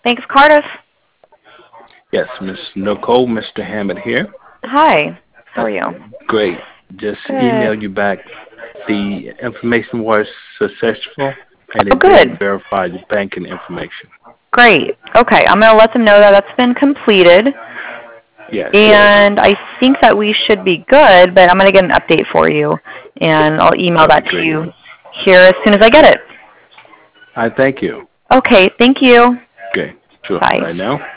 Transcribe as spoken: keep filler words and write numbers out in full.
Thanks, Cardiff. Yes, Miss Nicole, Mister Hammond here. Hi. How Uh, are you? Great. Just Good. emailed you back. The information was successful, and Oh, it did good. verify the banking information. Great. Okay, I'm going to let them know that that's been completed. Yes. And I think that we should be good, but I'm going to get an update for you. And I'll email That'd that be to great. you here as soon as I get it. I thank you. Okay, thank you. Okay. Sure. Bye. Right now.